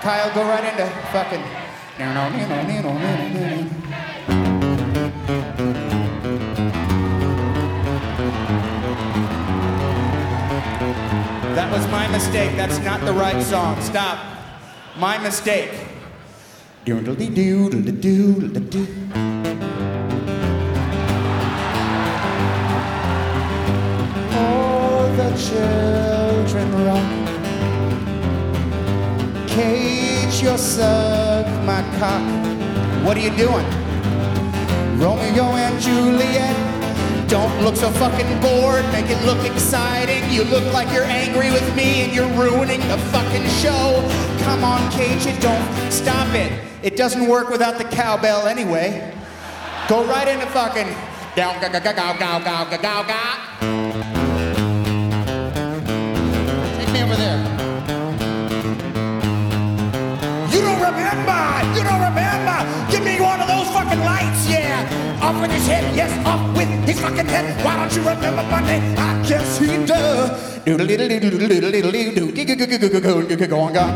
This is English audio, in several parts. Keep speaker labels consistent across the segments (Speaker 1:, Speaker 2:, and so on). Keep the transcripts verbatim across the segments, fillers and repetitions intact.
Speaker 1: Kyle, go right into fucking. That was my mistake. That's not the right song. Stop. My mistake. Doodle-dee-doo-doodle-doo-doodle-doo. All the children rock. Cage, you'll suck my cock. What are you doing? Romeo and Juliet. Don't look so fucking bored, make it look exciting. You look like you're angry with me and you're ruining the fucking show. Come on, Cage, it don't stop it. It doesn't work without the cowbell anyway. Go right into fucking down ga ga ga ga ga ga ga ga ga. Take me over there. You don't remember! You don't remember! Give me one of those fucking lights, yeah! Off with his head, yes, off with his fucking head. Why don't you remember my name? I guess he does. Doodle diddle diddle diddle diddle diddle diddle diddle. Go on, go.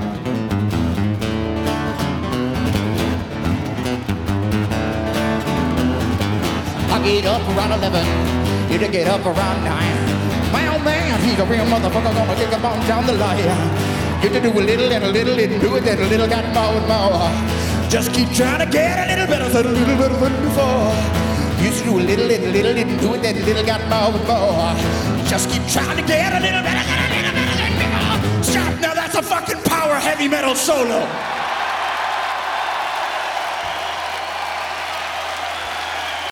Speaker 1: I get up around eleven. You to get up around nine. My old man, he's a real motherfucker. Gonna kick him on down the line. Get to do a little and a little and do it, then a little got more and more. Just keep trying to get a little better than a little better than before. Used to do a little and a little and do it, then a little got more and more. Just keep trying to get a little better than a little better than before. Stop! Now that's a fucking power heavy metal solo.